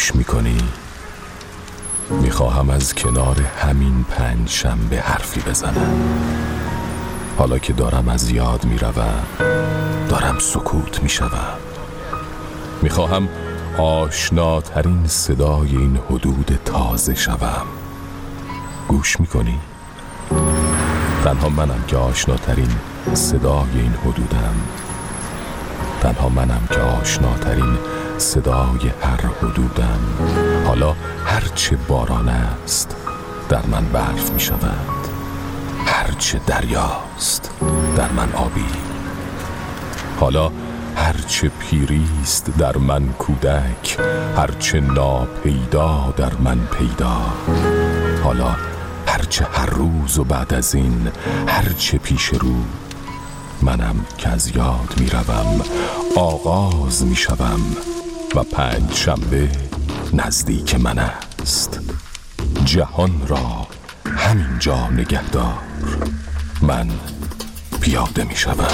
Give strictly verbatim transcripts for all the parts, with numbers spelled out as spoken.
گوش میکنی؟ میخواهم از کنار همین پنج شنبه حرفی بزنم. حالا که دارم از یاد میروم، دارم سکوت میشوم. میخواهم آشناترین صدای این حدود تازه شوم. گوش میکنی؟ تنها منم که آشناترین صدای این حدودم. تنها منم که آشناترین صدای هر حدودم. حالا هرچه باران است در من برف می شود، هرچه دریاست در من آبی. حالا هرچه پیریست در من کودک، هرچه ناپیدا در من پیدا. حالا هرچه هر روز و بعد از این هرچه پیش رو، منم که از یاد می روم، آغاز می شوم و پنج شنبه نزدیک من است. جهان را همین جا نگهدار، من پیاده می شوم.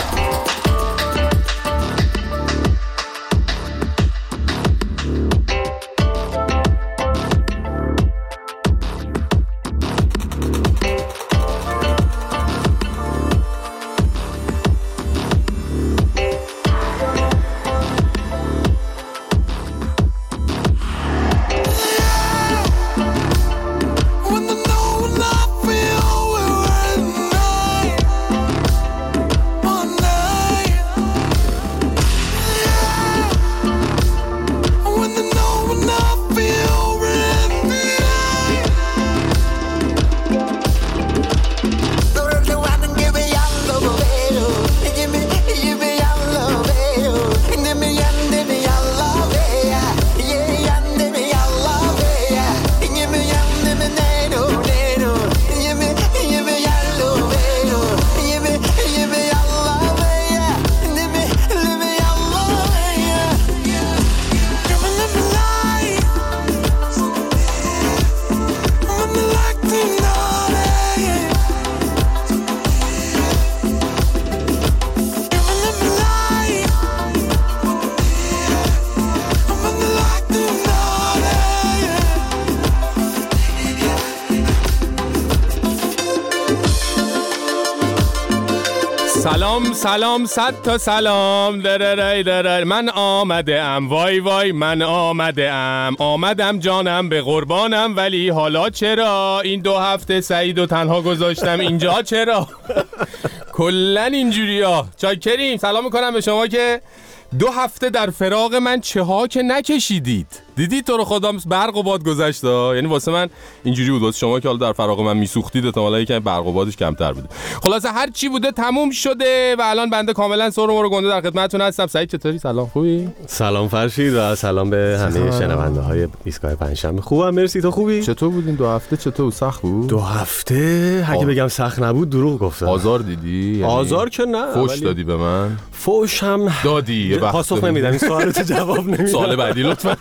سلام سلام صد تا سلام دررای دررای. من آمده ام وای وای من آمده ام آمدم جانم به قربانم، ولی حالا چرا این دو هفته سعید و تنها گذاشتم اینجا؟ چرا کلن اینجوری ها؟ چاکریم. سلام میکنم به شما که دو هفته در فراق من چه ها که نکشیدید. دیدید تو رو خدا برق و باد گذشت، یعنی واسه من اینجوری بود، واسه شما که حالا در فراق من میسوختید احتمالاً یکم برق و بادش کمتر بوده. خلاصه هر چی بوده تموم شده و الان بنده کاملا سر و گنده در خدمتتون هستم. سعید چطوری؟ سلام، خوبی؟ سلام فرشید و سلام به همه شنونده های ایستگاه پنجشنبه. خوبم مرسی، تو خوبی؟ چطور بود این دو هفته؟ چطور سخت بود؟ دو هفته اگه بگم سخت نبود دروغ گفتم. آزار دیدی؟ یعنی آزار که نه. فوش دادی به من؟ فوش هم دادی. پاسخ نمیدم این سوالت جواب نمیدم. سوال بعدی لطفاً.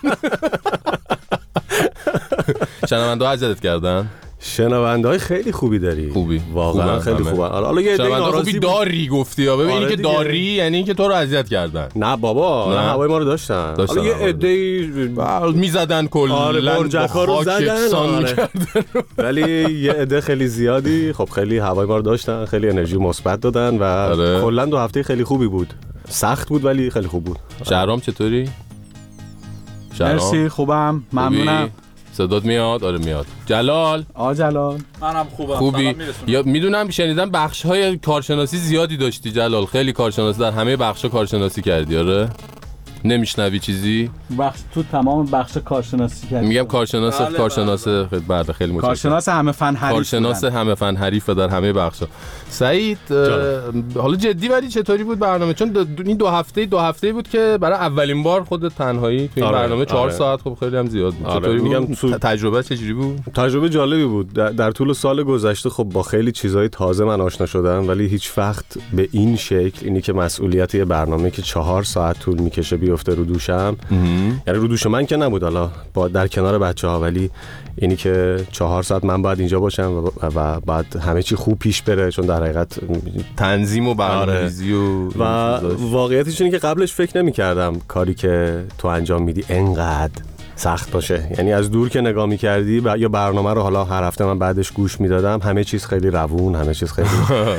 شنونده ها اذیتت کردن؟ شنونده های خیلی خوبی داری. خوبی واقعا خیلی خوبه. حالا یه شنونده خوبی داری گفتی یا ببین آره اینی که داری یعنی اینکه تو رو اذیت کردن. نه بابا، نه هوای ما رو داشتن. حالا یه عده‌ای میزدن کلا برجک‌ها رو زدن آره. ولی یه عده خیلی زیادی خب خیلی هوای ما رو داشتن، خیلی انرژی مثبت دادن و آره. کلا دو هفته خیلی خوبی بود. سخت بود ولی خیلی خوب بود. شهرام چطوری؟ شهرام مرسی خوبم ممنونم. صدات میاد؟ آره میاد. جلال؟ آ جلال منم خوبم. خوبی؟ یا میدونم شنیدم بخش‌های کارشناسی زیادی داشتی جلال، خیلی کارشناسی در همه بخش‌ها کارشناسی کردی. آره نمیشنوی چیزی؟ بخش تو تمام بخش کارشناسی کردی. میگم کارشناس بله کارشناس بله. خیلی بعد خیلی متشکرم. کارشناس همه فن حریف. کارشناس همه فن حریف در همه بخشا. سعید حالا جدی ولی چطوری بود برنامه؟ چون این دو هفته دو هفته بود که برای اولین بار خود تنهایی تو این آره، برنامه چهار آره. ساعت خب خیلی هم زیاد بود. آره، چطوری میگم بود؟ تو... تجربه چجوری بود؟ تجربه جالبی بود. در, در طول سال گذشته خب با خیلی چیزهای تازه من آشنا شدم، ولی هیچ وقت به این شکل اینی که مسئولیت یه برنامه که چهار ساعت طول میکشه بیفته رو دوشم، یعنی رو دوش من که نبود، حالا با در کنار بچه‌ها، ولی اینی که چهار ساعت من باید اینجا باشم و, و بعد همه چی خوب پیش بره، چون در حقیقت تنظیم و برنامه‌ریزی و و واقعیتش اینه که قبلش فکر نمی‌کردم کاری که تو انجام میدی انقدر سخت باشه. یعنی از دور که نگاه می‌کردی ب... یا برنامه رو حالا هر هفته من بعدش گوش میدادم، همه چیز خیلی روون، همه چیز خیلی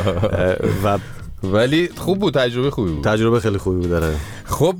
و ولی خوب بود، تجربه خوبی بود. تجربه خیلی خوبی بود داره. خب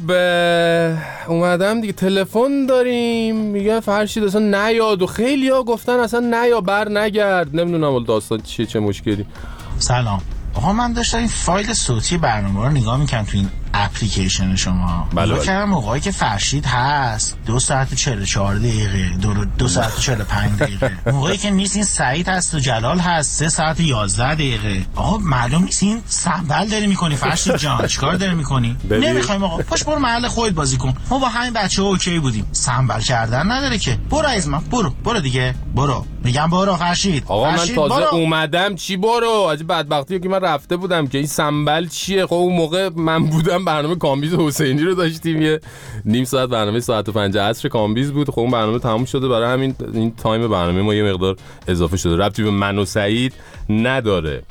اومدم دیگه، تلفن داریم میگه فرشید اصلا نیاد و خیلی ها گفتن اصلا نیا بر نگرد. نمیدونم داستان چیه، چه مشکلی. سلام آقا، من داشتم این فایل صوتی برنامه رو نگاه میکنم تو این اپلیکیشن شما. بله بله. کردم موقعی که فرشید هست دو ساعت و چهل و چهار دقیقه، دو, دو ساعت و چهل و پنج دقیقه. موقعی که نیست این سعید هست و جلال هست سه ساعت و یازده دقیقه. آقا معلوم نیست این سنبل داری میکنی فرشید جان، چیکار داری میکنی؟ نمیخوایم آقا، پاش برو محل خودت بازی کن. ما با همین بچه‌ها اوکی بودیم، سنبل کردن نداره که. برو از من، برو برو دیگه، برو میگم برو فرشید. آقا من فرشید تازه برو. اومدم چی برو؟ از بدبختی که من رفته بودم که این سنبل چیه. خب اون موقع من بودم برنامه کامبیز حسینی رو داشتیم، یه نیم ساعت برنامه ساعت و پنج عصر کامبیز بود. خب اون برنامه تموم شده، برای همین این تایم برنامه ما یه مقدار اضافه شده، ربطی به من و سعید نداره.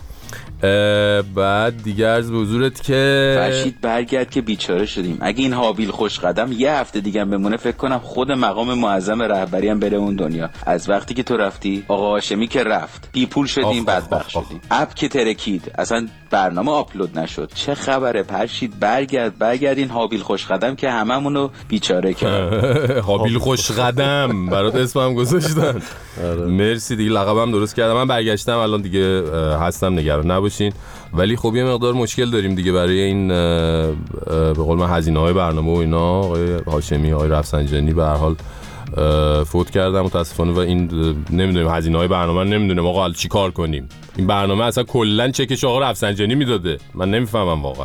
بعد دیگه عرض به حضورت که فرشید برگرد که بیچاره شدیم. اگه این حابیل خوش قدم یه هفته دیگه هم بمونه، فکر کنم خود مقام معظم رهبری هم بره اون دنیا. از وقتی که تو رفتی آقا هاشمی که رفت، بی پول شدیم، بدبخت شدیم، اپ که ترکید، اصلا برنامه آپلود نشد. چه خبره فرشید؟ برگرد برگرد این حابیل خوش قدم که هممونو بیچاره کرد. حابیل خوش قدم برات اسمم گذاشتن. مرسی دیگه، لقبم درست کردم. من برگشتم الان دیگه هستم، نگران نباشین. ولی خب یه مقدار مشکل داریم دیگه برای این به قول من هزینه‌های برنامه و اینا. آقای هاشمی، آقای رفسنجانی به هر حال فوت کردم متاسفانه و این نمیدونیم هزینه‌های برنامه رو نمیدونیم آقا چی کار کنیم. این برنامه اصلا کلا چکش آقا رفسنجانی میداده، من نمیفهمم واقعا.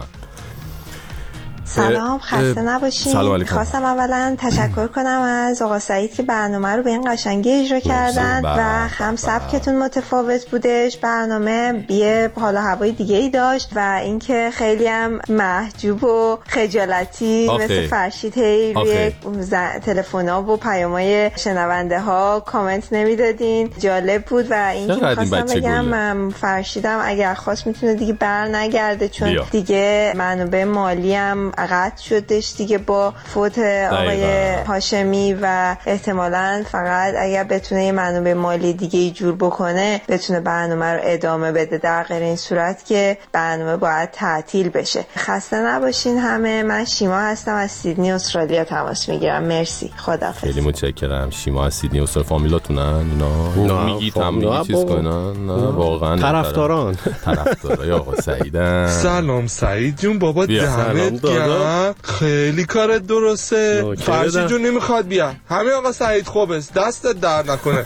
سلام، خسته نباشین. خواستم اولا تشکر کنم از آقا سعید که برنامه رو به این قشنگی اجرا کردن و هم سبکتون متفاوت بودش، برنامه یه حالا هوای دیگه ای داشت و اینکه خیلی هم محجوب و خجالتی آخی. مثل فرشید هی روی تلفن‌ها و پیام‌های شنونده ها کامنت نمیدادین، جالب بود. و اینکه خواستم بگم فرشیدم اگر خواست میتونه دیگه بر نگرده، چون بیا. دیگه منابع مالی هم قطع شدش دیگه با فوت آقای هاشمی و احتمالاً فقط اگر بتونه یه منابع مالی دیگه ای جور بکنه بتونه برنامه رو ادامه بده، در غیر این صورت که برنامه باید تعطیل بشه. خسته نباشین همه. من شیما هستم از سیدنی استرالیا تماس میگیرم. مرسی، خداحافظ. خیلی متشکرم. شیما از سیدنی استرالیا. فامیلاتونن اینا؟ میگی تام میگی چیز کنن؟ نه واقعا طرفداران طرفدارای آقا سعیدن. سلام سعید جون، بابا دمت گرم، خیلی کارت درسته. فرشید جون نمیخواد بیا، همین آقا سعید خوبه، دستت در نکنه.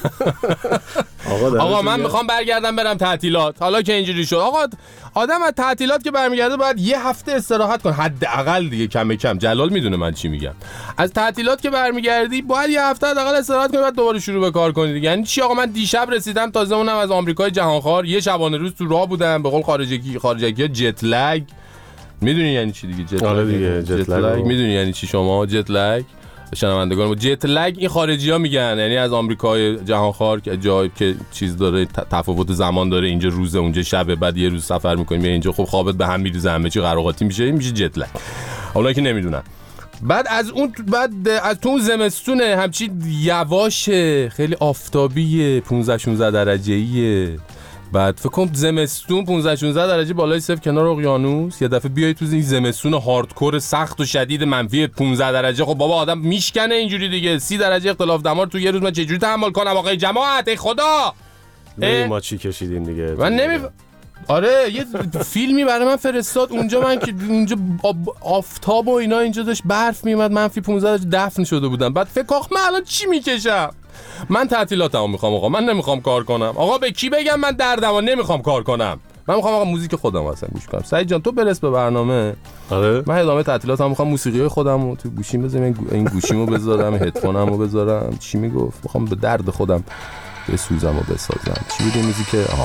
آقا, آقا من میخوام برگردم برم تعطیلات. حالا که اینجوری شد آقا، آدم از تعطیلات که برمیگرده باید یه هفته استراحت کن حداقل دیگه، کم کم. جلال میدونه من چی میگم. از تعطیلات که برمیگردی باید یه هفته حداقل استراحت کنی، بعد دوباره شروع به کار کنی دیگه. یعنی چی آقا؟ من دیشب رسیدم تازه، اونم از آمریکای جهانخوار، یه شبانه روز تو راه بودم، به قول خارجی خارجی‌ها جت لگ. میدونی یعنی چی دیگه جت لگ؟ دیگه جت لگ میدونی یعنی چی شما؟ جت لگ شنوندگان، جت لگ این خارجی‌ها میگن، یعنی از آمریکای جهانخوار که جایی که چیز داره، تفاوت زمان داره، اینجا روزه اونجا شبه، بعد یه روز سفر می‌کنیم اینجا، خب خوابت به هم میریزه، همه چی قراقاتی میشه، این میشه جت لگ. اونا که نمیدونن. بعد از اون بعد از تو زمستونه همچی یواشه، خیلی آفتابیه، پانزده شانزده درجه‌ایه. بعد فکر کنم زمستون پانزده شانزده درجه بالای صفر کنار اقیانوس، یه دفعه بیای تو این زمستون هاردکور سخت و شدید منفی پانزده درجه، خب بابا آدم میشکنه اینجوری دیگه. سی درجه اختلاف دما تو یه روز من چجوری تحمل کنم آقای جماعت؟ ای خدا ما چی کشیدیم دیگه. من نمی آره یه فیلمی برای من فرستاد اونجا، من که اونجا آفتاب و اینا اینجا داشت برف میومد، منفی پانزده درجه دفن شده بودم. بعد فکر کنم من الان چی میکشم؟ من تعطیلاتمو میخوام آقا، من نمیخوام کار کنم آقا. به کی بگم من دردمو نمیخوام کار کنم؟ من میخوام آقا موزیک خودم واسه گوش کنم. سعید جان تو برس به برنامه. آره من ادامه تعطیلاتم میخوام موسیقی خودمو تو گوشیم بذارم، این گوشیمو بذارم، هدفونمو بذارم. چی میگفت؟ میخوام به درد خودم بسوزم و بسازم. چی بوده موزیک؟ آها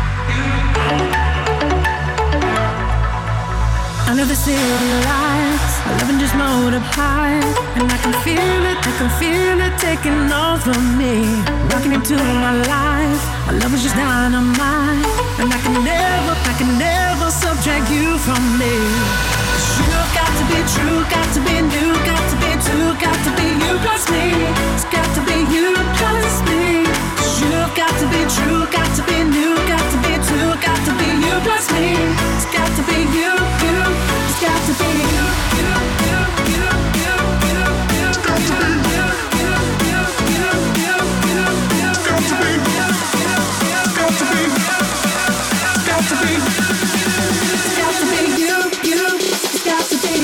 Under the city lights, our loving just multiplied, and I can feel it, I can feel it taking over me, rocking into my life. Our love is just dynamite, and I can never, I can never subtract you from me. You've got to be true, got to be new, got to be true, got to be you plus me. It's got to be you plus me. You've got to be true, got to be new, got to be true, got to be you plus me. It's got to be you, you. It's got to be you, you, you, you, you, you, you. It's got to be you, you, you, you, you, you, you. It's got to be you, you, you. It's got to be you. It's got to be. It's got to be you, you. It's got to be.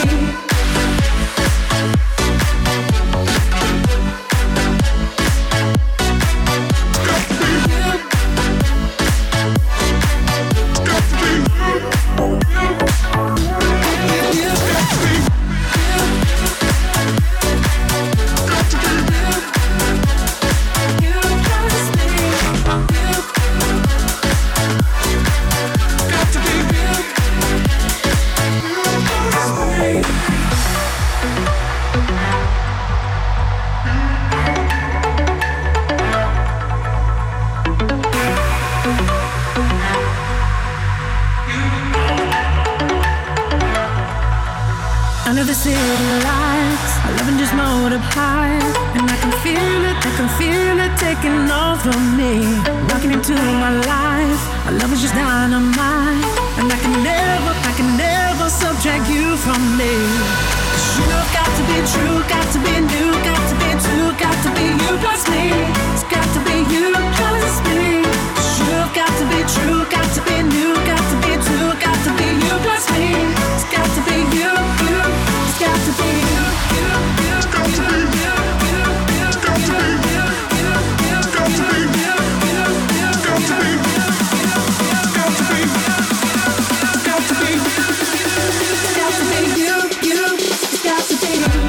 Under the city lights, our loving just multiplied, and I can feel it, I can feel it taking over me, rocking into my life. Our love is just dynamite, and I can never, I can never subtract you from me. You've got to be true, got to be new, got to be true, got to be you plus me. It's got to be you plus me. You've got to be true, got to be new, got to be true, got to be you plus me. It's got to be you, you. It's got to be you, you, you. It's got to be you, you, you. It's got to be you, you, you. It's got to be you, you, you. It's got to be you, you, you. It's got to be you. It's got to be. It's got to be you, you. It's got to be you.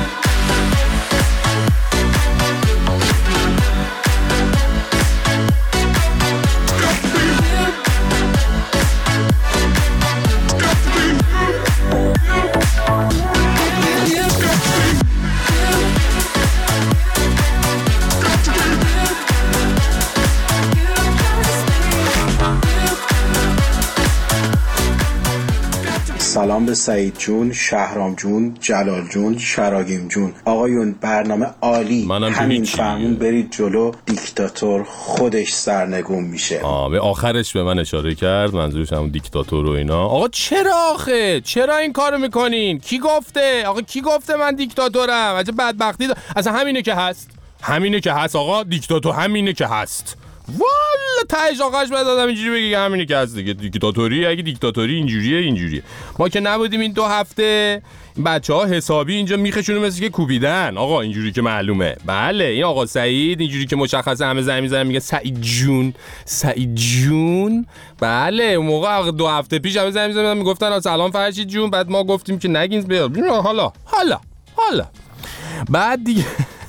سلام به سعید جون، شهرام جون، جلال جون، شراگیم جون. آقایون برنامه عالی، همین فهمون برید جلو، دیکتاتور خودش سرنگون میشه. آه به آخرش به من اشاره کرد، منظورش همون دیکتاتور و اینا. آقا چرا آخه؟ چرا این کارو میکنین؟ کی گفته؟ آقا کی گفته من دیکتاتورم؟ عجب بدبختی دا. اصلا همینه که هست، همینه که هست آقا، دیکتاتور همینه که هست. والا تهش آقاش باید آدم اینجوری بگه که همینی که هست دیگه. دیکتاتوری اگه دیکتاتوری اینجوریه اینجوریه. ما که نبودیم این دو هفته، این بچه ها حسابی اینجا میخشونه مثل که کوبیدن آقا، اینجوری که معلومه. بله این آقا سعید اینجوری که مشخصه همه زمین میزنن میگه سعید جون سعید جون. بله اون موقع دو هفته پیش همه زمین میزنن میگفتن سلام فرشید جون، بعد ما گفتیم که نگین بیاد حالا حالا حالا بعد دیگه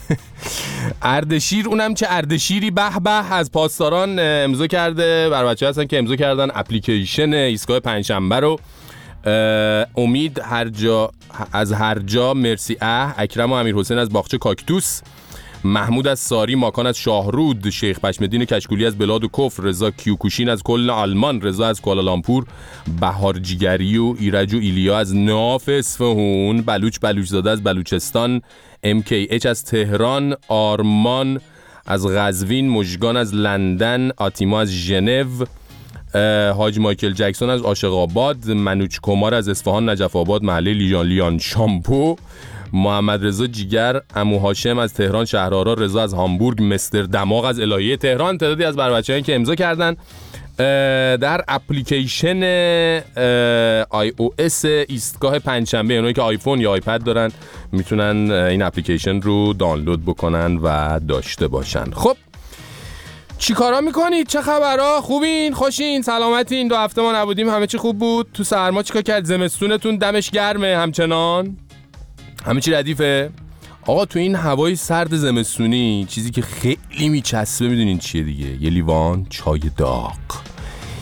اردشیر، اونم چه اردشیری به به از پاسداران امضا کرده، بر بچه هستن که امضا کردن اپلیکیشن ایستگاه پنجشنبه رو. امید هر جا از هر جا، مرسی اه، اکرم و امیر حسین از باغچه کاکتوس، محمود از ساری، ماکان از شاهرود، شیخ پشمدین کشکولی از بلاد و کفر، رضا کیوکوشین از کلن آلمان، رضا از کوالالامپور، بهار جیگری و ایرج و ایلیا از ناف اصفهان، بلوچ بلوچ زاده از بلوچستان، ام کی اچ از تهران، آرمان از قزوین، مژگان از لندن، آتیما از ژنو، حاج مایکل جکسون از عاشق آباد، منوچ کمار از اصفهان نجف آباد محله لیان لیان شامپو، محمد رضا جیگر، عمو هاشم از تهران شهرآرا، رضا از هامبورگ، مستر دماغ از الهیه تهران. تعدادی از بر بچه‌هایی که امضا کردن در اپلیکیشن آی او اس ایستگاه پنجشنبه. اونایی که آیفون یا آیپد دارن میتونن این اپلیکیشن رو دانلود بکنن و داشته باشن. خب چی کارا میکنید؟ چه خبرها؟ خوبین؟ خوشین؟ سلامتین؟ دو هفته ما نبودیم، همه چی خوب بود؟ تو سرما چیکار کرد؟ زمستونتون دمش گرمه همچنان؟ همه چی ردیفه؟ آقا تو این هوای سرد زمستونی چیزی که خیلی میچسبه میدونین چیه دیگه؟ یه لیوان چای داغ.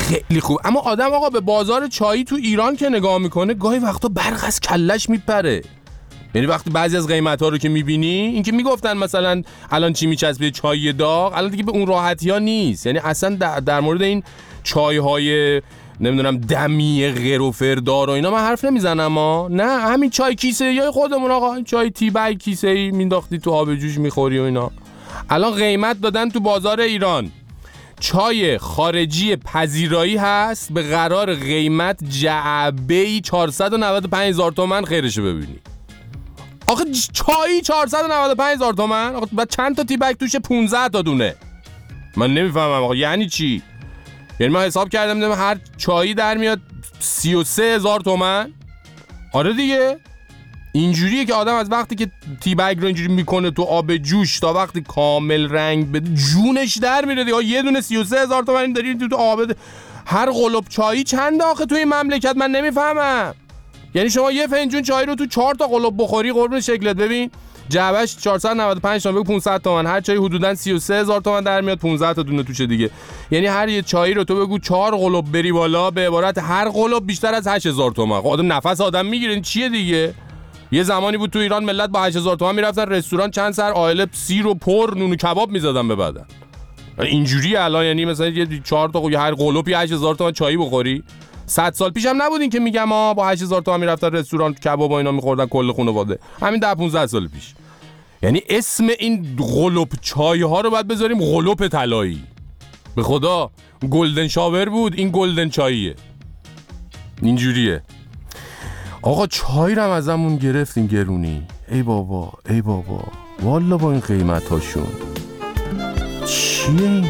خیلی خوب. اما آدم آقا به بازار چایی تو ایران که نگاه میکنه گاهی وقتا برق از کلش میپره. یعنی وقتی بعضی از قیمت‌ها رو که می‌بینی، این که میگفتن مثلا الان چی میچسبه چای داغ، الان دیگه به اون راحتی‌ها نیست. یعنی اصلا در, در مورد این چای‌های نمیدونم دمی غیر و فردار و اینا من حرف نمیزنم. ما نه، همین چای کیسه‌ای خودمون آقا، چای تی بگ کیسه‌ای مینداختی تو آب جوش میخوری و اینا. الان قیمت دادن تو بازار ایران. چای خارجی پذیرایی هست به قرار قیمت جعبه‌ای چهارصد و نود و پنج هزار تومان. خیرشو ببینی آخه چایی چهارصد و نود و پنج هزار تومان. آخه بعد چند تا تی بگ توشه؟ پانزده تا دونه. من نمیفهمم آقا یعنی چی؟ یعنی من حساب کردم دیدم هر چایی در میاد سی و سه هزار تومان. آره دیگه اینجوریه که آدم از وقتی که تی بگ رو اینجوری میکنه تو آب جوش تا وقتی کامل رنگ بده جونش در میره دیگه. یه دونه سی و سه هزار تومان داری تو, تو آب. هر قلوب چایی چنده آخه توی مملکت؟ من نمیفهمم. یعنی شما یه فنجون چای رو تو چهار تا قلوب بخوری قربون شکلت ببین جعبهش چهارصد و نود و پنج تومن بگو پانصد تومن. هر چایی حدوداً سی و سه هزار تومن در میاد، پانزده تا دونه توشه دیگه. یعنی هر یه چایی رو تو بگو چهار قلوب بری بالا، به عبارت هر قلوب بیشتر از هشت هزار تومن. آدم نفس آدم میگیره. این چیه دیگه؟ یه زمانی بود تو ایران ملت با هشت هزار تومن میرفتن رستوران چند سر عائله سیر و پر نون و کباب میزدن به بدن. اینجوری الان یعنی مثلا یه چهار تا هر قلوبی هشت هزار تومن چایی بخوری. صد سال پیشم نبودین که میگم ها با هشت هزار تومن میرفتن رستوران کباب و اینا میخوردن کل خانواده. همین ده پانزده سال پیش. یعنی اسم این قلوب چای ها رو باید بذاریم قلوب طلایی. به خدا گلدن شاور بود، این گلدن چاییه. اینجوریه. آقا چای رو ازمون گرفتین گرونی. ای بابا ای بابا والا با این قیمت هاشون چیه این؟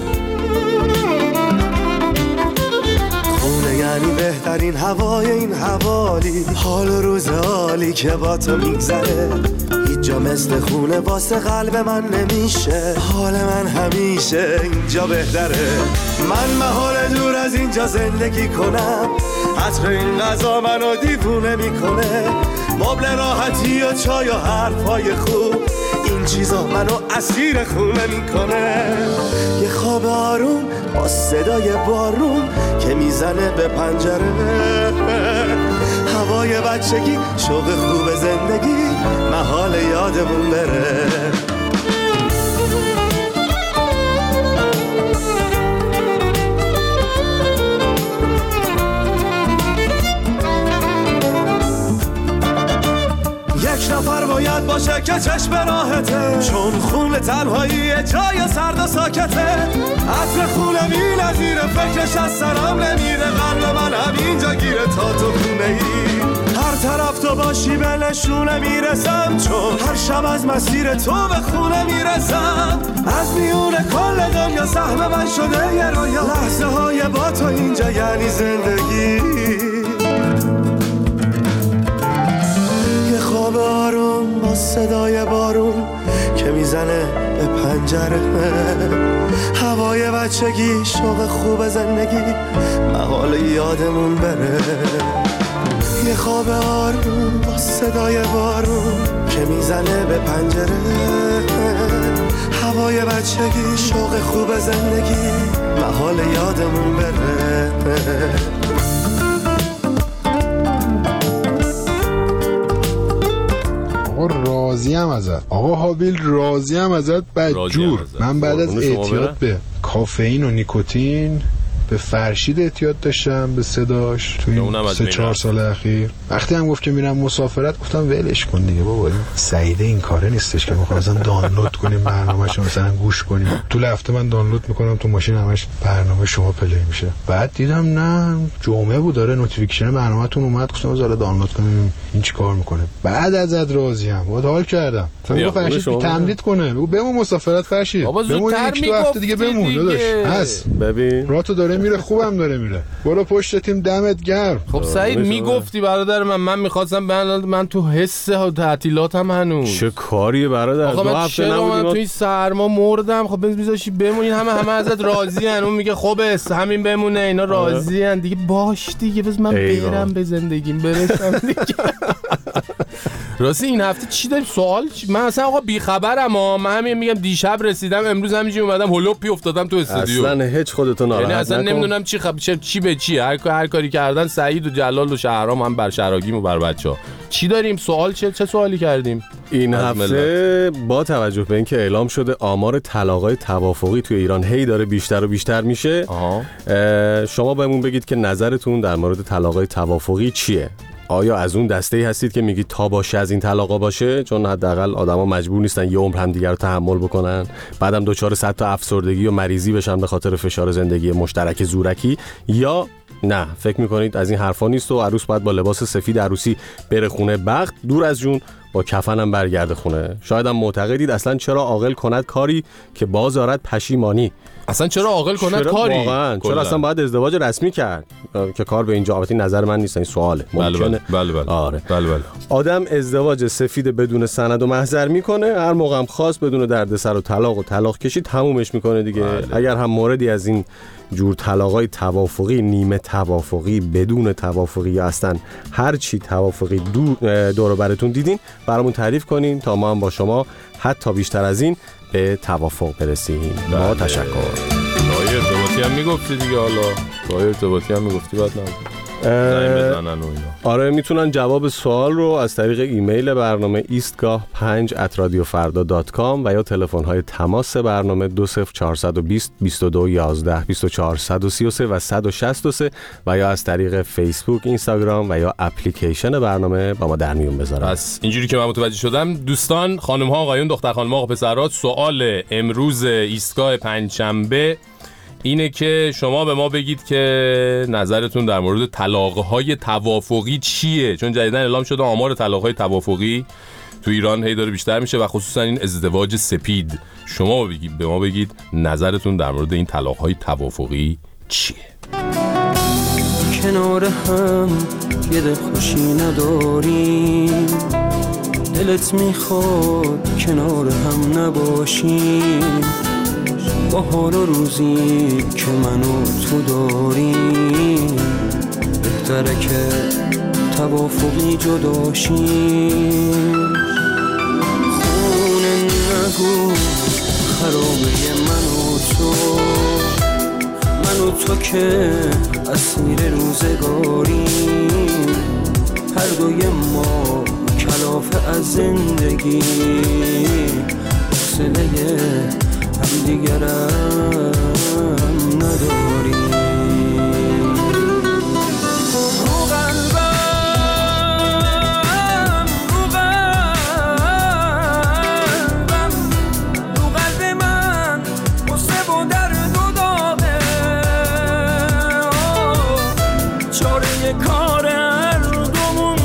خونه یعنی بهترین هوای این حوالی، حال و روز عالی که با تو میگذره. هیچ جا مثل خونه واسه قلب من نمیشه، حال من همیشه اینجا بهتره. من محال دور از اینجا زندگی کنم، عطر این غذا منو دیوونه میکنه. مبل راحتی و چای و حرفای خوب، این چیزا منو اسیر خونه میکنه. یه خواب آروم با صدای بارون که میزنه به پنجره، هوای بچگی، شوق خوب زندگی، محال یادمون بره. یک نفر باید باشه که چشم راحته، چون خون تنهایی جای سرد و ساکته. عطر خونه بی نظیره، فکرش از سرم نمیره. قلب من همینجا گیره تا تو خونه ای. هر طرف تو باشی به نشونه میرسم، چون هر شب از مسیر تو به خونه میرسم. از میون کل دنیا سهم من شده یه رویا، لحظه های با تو اینجا یعنی زندگی. خواب آروم با صدای بارون که میزنه به پنجره، هوای بچگی، شوق خوب زندگی، محال یادمون بره. یه خواب آروم با صدای بارون که میزنه به پنجره، هوای بچگی، شوق خوب زندگی، محال یادمون بره. راضیم ازت آقا هابیل، راضیم ازت بدجور. من بعد از اعتیاد به کافئین و نیکوتین به فرشید اعتیاد داشتم، به صداش تو این سه چهار سال اخیر. وقتی هم گفت که میرم مسافرت گفتم ولش کن دیگه بابا، این سعیده این کاره نیستش که میخوام مثلا دانلود کنیم برنامه‌شو مثلا گوش کنیم. تو هفته من دانلود میکنم تو ماشین همش برنامه شما پلی میشه. بعد دیدم نه جمعه بود داره نوتیفیکیشن برنامه‌تون اومد، گفتم زالا دانلود کنیم این چیکار میکنه. بعد ازت راضیم، بعد حال کردم. تو فرشید تمدید کنه، بگو بمون مسافرت فرشید، بمون یک دو هفته دیگه بمون داداش. هست ببین راتو داره میره، خوبم داره میره. برو پشت تیم، دمت گرم. خب سعید میگفتی برادر من، من میخواستم من, من تو حس تعطیلاتم هنوز. چه کاریه برادر؟ آقا من چرا من توی سرما مردم. خب میذاشی بمونین، همه همه ازت راضی ان. اون میگه خب همین بمونه، اینا راضی ان دیگه. باش دیگه بس من برم به زندگیم برسم دیگه. راستی این هفته چی داریم سوال چی؟ من اصلا آقا بی خبرم ها. من همین میگم دیشب رسیدم امروز همینجوری اومدم هلوپی افتادم تو استودیو. اصلا هیچ خودتون ناراحت یعنی اصلا نمیدونم چی خب چی, چی به چی هر هر کاری کردن سعید و جلال و شهرام هم بر شراگیم و بر بچه‌ها. چی داریم سوال چه چه سوالی کردیم این هفته؟ با توجه به اینکه اعلام شده آمار طلاق‌های توافقی توی ایران هی داره بیشتر و بیشتر میشه، شما بهمون بگید که نظرتون در مورد طلاق‌های توافقی چیه؟ آیا از اون دسته‌ای هستید که میگید تا باشه از این طلاقا باشه، چون حداقل آدما مجبور نیستن یه عمر هم دیگر رو تحمل بکنن، بعدم دچار صد تا افسردگی و مریضی بشن به خاطر فشار زندگی مشترک زورکی، یا نه فکر میکنید از این حرفا نیست و عروس باید با لباس سفید عروسی بره خونه بخت، دور از جون با کفنم برگرده خونه؟ شاید هم معتقدید اصلا چرا عاقل کند کاری که باز آرد پشیمانی. اصلا چرا عاقل کند چرا کاری واقعا چرا اصلا باید ازدواج رسمی کرد که کار به اینجا؟ البته نظر من نیست، این سواله. بله بله بله بله. آره. بله بله. آدم ازدواج سفید بدون سند و محضر میکنه، هر موقع هم خواست بدون دردسر و طلاق و طلاق کشی تمومش میکنه دیگه. بله. اگر هم موردی از این جور طلاقای توافقی، نیمه توافقی، بدون توافقی یا اصلا هر چی توافقی دور و براتون دیدین برامون تعریف کنین تا ما هم با شما حتی بیشتر از این به توافق برسیم. با تشکر. راه ارتباطی هم میگفتی دیگه، حالا راه ارتباطی هم میگفتی بعد نبود زنگ بزنن و اینا. آره میتونن جواب سوال رو از طریق ایمیل برنامه ایستگاه پنج ات رادیو فردا دات کام و یا تلفن های تماس برنامه دو صفر چهارصد و بیست بیست و دو یازده بیست و چهار صد و سی و سه و صد و شصت و سه و یا از طریق فیسبوک، اینستاگرام و یا اپلیکیشن برنامه با ما در میون بذارن. پس اینجوری که من متوجه شدم دوستان، خانم ها، آقایون، دختر خانم ها و پسرات، سوال امروز ایستگاه پنجشنبه اینه که شما به ما بگید که نظرتون در مورد طلاق‌های توافقی چیه، چون جدیداً اعلام شده آمار طلاق‌های توافقی تو ایران هی داره بیشتر میشه و خصوصا این ازدواج سپید. شما بگید به ما بگید نظرتون در مورد این طلاق‌های توافقی چیه. کنار هم یه دل خوشی نداریم، دلت میخواد کنار هم نباشیم، با حال و روزی که منو تو داریم بهتره که توافقی جداشیم. خونه نگو خرابه من و تو، من و تو که اسیر روزگاریم، هر دوی ما کلافه از زندگی، حوصله هم دیگرم نداریم. رو قلبم رو قلبم رو قلب من قصه و درد و داغه، چاره کار هر دومون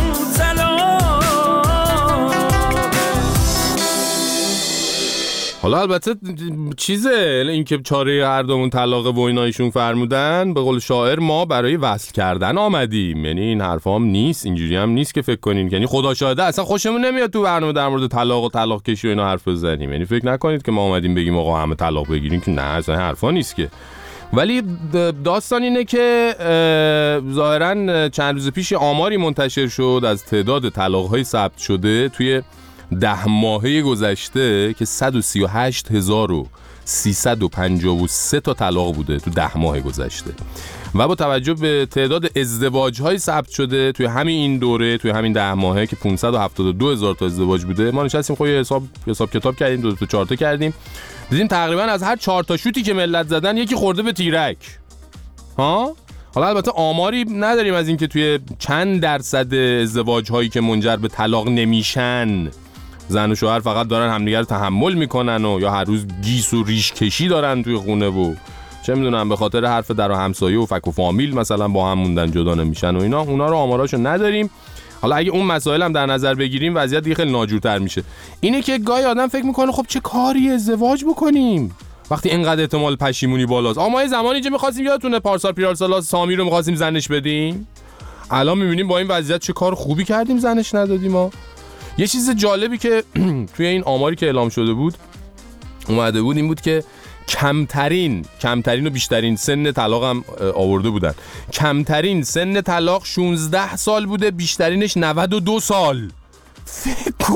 حالا البته چیزه این که چاره هر دومون طلاق و اینایشون فرمودن، به قول شاعر ما برای وصل کردن آمدیم. یعنی این حرفا هم نیست، اینجوری هم نیست که فکر کنین، یعنی خدا شاهده اصلا خوشمون نمیاد تو برنامه در مورد طلاق و طلاق کشی و اینا حرف بزنیم. یعنی فکر نکنید که ما اومدیم بگیم آقا همه طلاق بگیریم، که نه اصلا حرفا نیست که. ولی داستان اینه که ظاهرا چند روز پیش آماری منتشر شد از تعداد طلاق‌های ثبت شده توی ده ماهه گذشته که صد و سی و هشت هزار و سیصد و پنجاه و سه تا طلاق بوده تو ده ماه گذشته، و با توجه به تعداد ازدواج‌های ثبت شده توی همین این دوره، توی همین ده ماهه که پانصد و هفتاد و دو هزار تا ازدواج بوده، ما نشستیم خود حساب حساب کتاب کردیم، دو تا چهار تا کردیم، دیدیم تقریبا از هر چهار تا شوتی که ملت زدن یکی خورده به تیرک. ها حالا البته آماری نداریم از اینکه توی چند درصد ازدواج‌هایی که منجر به طلاق نمیشن زن و شوهر فقط دارن همدیگر رو تحمل میکنن و یا هر روز گیس و ریش کشی دارن توی خونه و چه میدونم به خاطر حرف در و همسایه و فک و فامیل مثلا با هم موندن جدا نمیشن و اینا، اونا رو آماراشو نداریم. حالا اگه اون مسائل هم در نظر بگیریم وضعیت دیگه خیلی ناجورتر میشه. اینه که گاهی آدم فکر میکنه خب چه کاری ازدواج بکنیم وقتی اینقدر احتمال پشیمونی بالاست. آ ما یه زمانی که می‌خواستیم، یادتونه پارسال پیرالسالا سامی رو می‌خواستیم زنش بدیم، الان می‌بینیم با این وضعیت چه کار خوبی کردیم زنش ندادیم. ما یه چیز جالبی که توی این آماری که اعلام شده بود اومده بود این بود که کمترین کمترین و بیشترین سن طلاق هم آورده بودن. کمترین سن طلاق شانزده سال بوده، بیشترینش نود و دو سال. فکر کن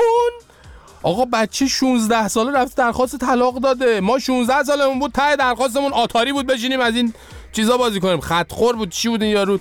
آقا بچه شانزده ساله رفت درخواست طلاق داده. ما شانزده سالمون بود ته درخواستمون آتاری بود بشینیم از این چیزا بازی کنیم. خطخور بود چی بود این یارو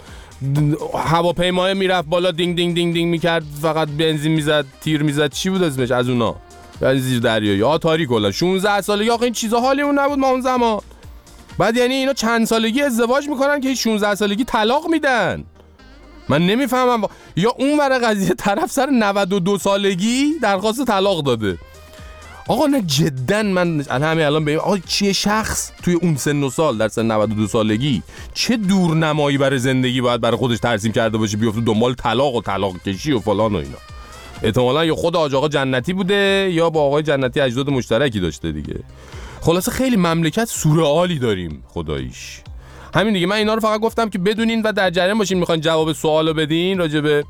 هواپیمای میرفت بالا دینگ دینگ دینگ دینگ میکرد فقط بنزین میزد تیر میزد چی بود اسمش از اونا از زیر دریایی آتاری کلا شانزده سالگی. آقا این چیزا حالیمون نبود ما اون زمان. بعد یعنی اینا چند سالگی ازدواج میکنن که شانزده سالگی طلاق میدن. من نمیفهمم. یا اون ور قضیه طرف سر نود و دو سالگی درخواست طلاق داده. آقا نه جدا من همین الان ببین آقا چیه شخص توی اون سن و سال در سن نود و دو سالگی چه دورنمایی برای زندگی باید برای خودش ترسیم کرده باشه بیفته دنبال طلاق و طلاق کشی و فلان و اینا. احتمالاً یا خود حاج آقا جنتی بوده یا با آقای جنتی اجداد مشترکی داشته دیگه. خلاصه خیلی مملکت سورئالی داریم خداییش. همین دیگه من اینا رو فقط گفتم که بدونین و در جریان باشین. میخواین جواب سوالو بدین راجع به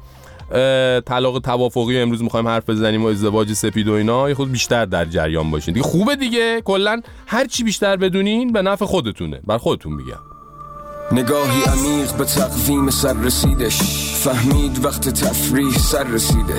طلاق توافقی امروز میخوایم حرف بزنیم و ازدواج سپید و اینا یه خود بیشتر در جریان باشین دیگه. خوبه دیگه کلا هر چی بیشتر بدونین به نفع خودتونه. بر خودتون میگم. نگاهی عمیق به تقویم سر رسیدش فهمید وقت تفریح سر رسیده.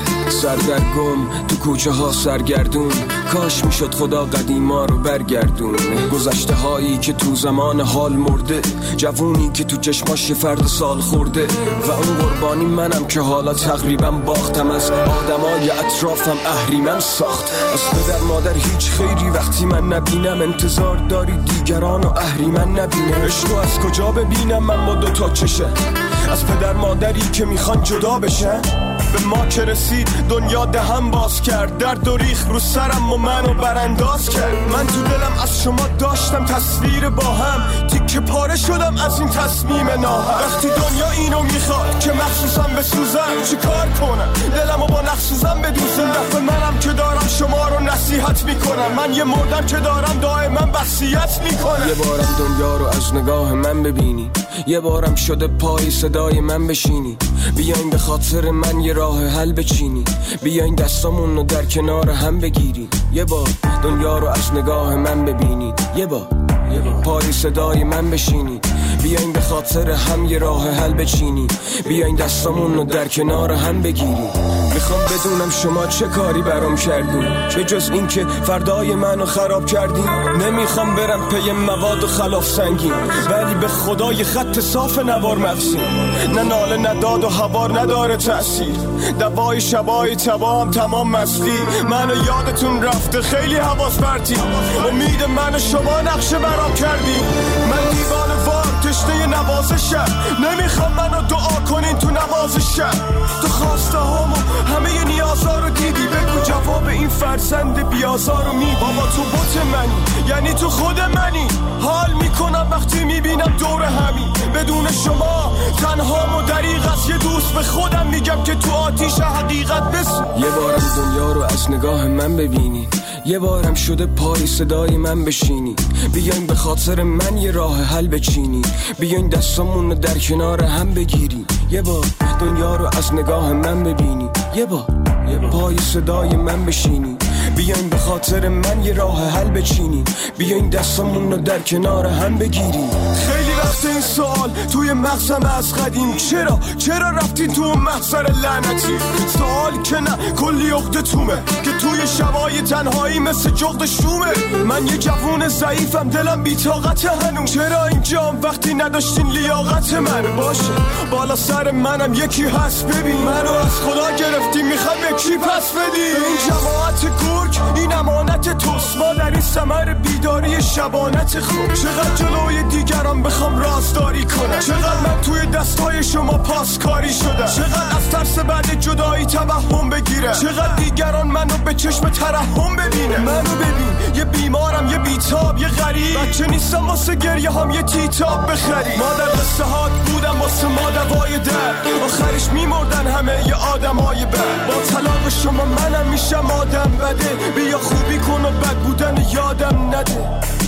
سردرگم تو کوچه ها سرگردون کاش میشد خدا قدیما رو برگردون. گذشته هایی که تو زمان حال مرده جوونی که تو چشماش یه فرد سال خورده و اون قربانی منم که حالا تقریبا باختم. از آدمای اطرافم اهریمن ساخت. از پدر مادر هیچ خیری وقتی من نبینم انتظار داری دیگران و اهریمن نبینه. عشقو از کجا ببینم من با دوتا چشه از پدر مادری که میخوان جدا بشن. به ما که رسید دنیا دهم باز کرد درد و ریخ رو سرم و منو برانداز کرد. من تو دلم از شما داشتم تصویر با هم تیکه پاره شدم از این تصمیم ناهم. وقتی دنیا اینو میخواد که مخصوصم بسوزم چی کار کنم دلمو با نخسوزم بدوزم. دفعه منم که دارم شما رو نصیحت میکنم. من یه مردم که دارم دائما وصیت میکنم. یه بارم دنیا رو از نگاه من ببینی یه بارم شده پای صدای من بشینی. بیاین به خاطر من یه راه حل بچینی. بیاین دستامون رو در کنار هم بگیری. یه بار دنیا رو از نگاه من ببینی یه بار پای صدای من بشینی. بیاین به خاطر هم یه راه حل بچینی. بیاین دستامون رو در کنار هم بگیری. میخوام بدونم شما چه کاری برام کردین به جز این که فردای منو خراب کردین. نمیخوام برم پی مواد و خلاف سنگین ولی به خدای خط صاف نوار مغزین. نه ناله نداد و هوار نداره تأثیر. دوای شبای تبا هم تمام مستی. منو یادتون رفته خیلی حواس پرتی. امید من شما نقشه برام کردی. من دیوان وار تشنه نوازشم. نمیخوام منو دعا کنین تو نمازشم. تو خواسته همو همه نیازا رو دیدی. بگو جواب این فرزند بیازار رو می. بابا تو بوت منی یعنی تو خود منی. حال میکنم وقتی میبینم دور همین بدون شما تنها و دریغ است. یه دوست به خودم میگم که تو آتیش حقیقت بسو. یه بارم دنیا رو از نگاه من ببینی یه بارم شده پای صدای من بشینی. بیاین به خاطر من یه راه حل بچینی. بیاین دستامون رو در کنار هم بگیری. یه بار دنیا رو از نگاه من ببینی یه بار پای صدای من بشینی. بیاین به خاطر من یه راه حل بچینی. بیاین دستامون رو در کنار هم بگیری. خیلی وقت این سوال توی مغزم از قدیم چرا چرا رفتین تو محضر لعنتی. سوال که نه کلی عقده تومه که توی شبای تنهایی مثل جغد شومه. من یه جوون ضعیفم دلم بی طاقت هنوز. چرا اینجام وقتی نداشتین لیاقت من باشه بالا سر منم یکی هست. ببین منو از خدا گرفتی میخوام یکی پس بدی. این جماعت گرگ این امانت توست. ما در این ثمر بیداری شبانت خود. چقدر جلوی دیگران بخوام رازداری کنم. چقدر من توی دستای شما پاسکاری شدم. چقدر از ترس بعد جدایی توهم بگیره. چقدر دیگران منو به چشم ترحم ببینه. منو ببین یه بیمارم یه بیتاب یه غریب. بچه نیستم واسه گریه هم یه تیتاب بخری. ما در قصه هات بودم واسه ما دوای درد. آخرش میمردن همه یه آدمای بد. با طلاق شما منم میشم آدم بده. بیا خوبی کن و بد بودن یادم نده.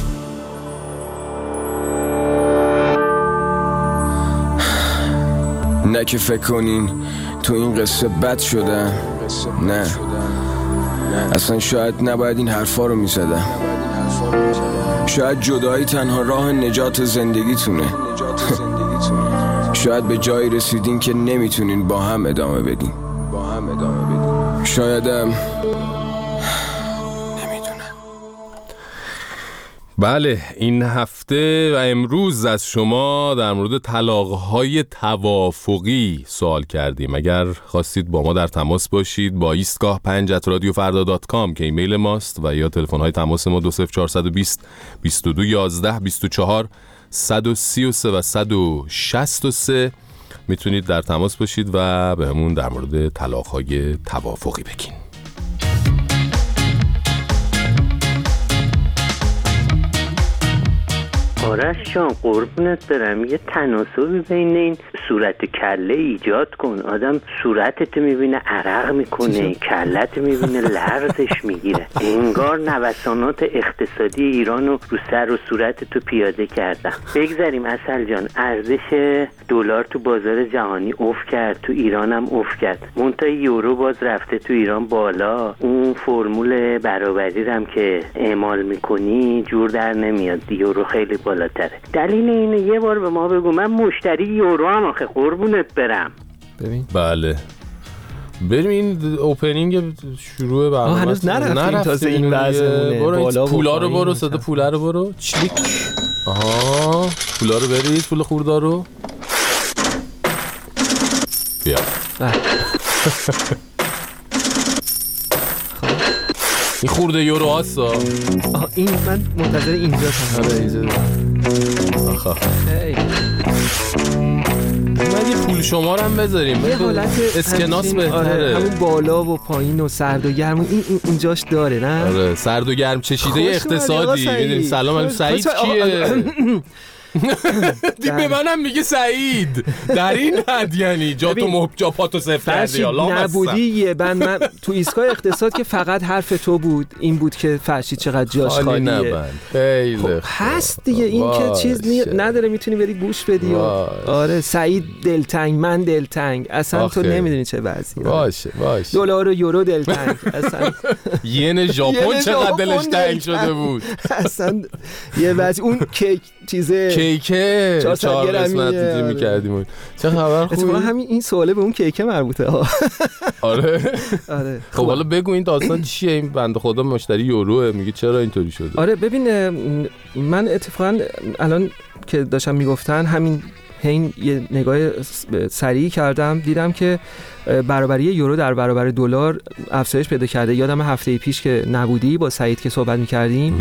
نه که فکر کنین تو این قصه بد شدم. نه اصلا شاید نباید این حرفا رو میزدم. شاید جدایی تنها راه نجات زندگیتونه. شاید به جایی رسیدین که نمیتونین با هم ادامه بدین. با هم ادامه بدین. شایدم بله، این هفته و امروز از شما در مورد طلاق‌های توافقی سوال کردیم. اگر خواستید با ما در تماس باشید با ایستگاه پنج ات رادیو فردا دات کام که ایمیل ماست و یا تلفن‌های تماس ما دو صفر چهار دو صفر بیست و دو یازده بیست و چهار صد و سی و سه و صد و شصت و سه میتونید در تماس باشید و به همون در مورد طلاق‌های توافقی بگین. آرش جان قربونت برم، یه تناسبی بین این صورت کله ایجاد کن. آدم صورتت میبینه عرق میکنه، کلت میبینه لرزش میگیره. انگار نوسانات اقتصادی ایران رو رو سر و صورت تو پیاده کردن. بگذاریم اصل جان، ارزش دلار تو بازار جهانی افت کرد، تو ایران هم افت کرد. منتها یورو باز رفته تو ایران بالا. اون فرمول برابری هم که اعمال میکنی جور در نمیاد، یورو خیلی بالاتره. دلیل اینه یه بار به ما بگو، من مشتری یورو هم آخه قربونت برم. ببین بله بریم این اوپنینگ شروع برنامه. هنوز نرفتیم تازه این وضعمونه. برو پولا رو برو، صدا پولا رو برو. چلیک. آها پولا رو برید، پول خوردار رو بیا. این خورده یورو هاستا. آها این من منتظر اینجا هم. آره اینجا. آخه من یه پول شمارم بذاریم، یه حالت اسکناس بهتره. آره همون بالا و پایین و سرد و گرم این این اینجاش داره نه؟ آره سرد و گرم چشیده اقتصادی. میدونی سلام علیکم سعید کیه؟ به منم میگه سعید در این حد، یعنی جا تو محجا پاتو صفر کردی یا لام نبودی یه بند. من تو ایستگاه اقتصاد که فقط حرف تو بود، این بود که فرشید چقدر جاش خالیه. خیلی خب هست دیگه، این که چیز نی... نداره میتونی بری گوش بدی و... آره سعید دلتنگ، من دلتنگ، اصلا تو نمیدونی چه وضعیه. باشه باشه دلار و یورو دلتنگ اصلا. ین ژاپن چقدر دلش تنگ شده بود اصلا یه وضع. اون کیک چیزه کیکه چهار قسمت دیدی می‌کردیم. چه خبر خوبه؟ اتفاقا همین این سواله به اون کیکه مربوطه ها. آره آره خب حالا بگو این داستان چیه؟ این بنده خدا مشتری یوروه، میگه چرا اینطوری شده؟ آره ببین من اتفاقا الان که داشتم میگفتن همین این یه نگاه سریع کردم، دیدم که برابری یورو در برابر دلار افزایش پیدا کرده. یادم هفته پیش که نبودی با سعید که صحبت می‌کردیم،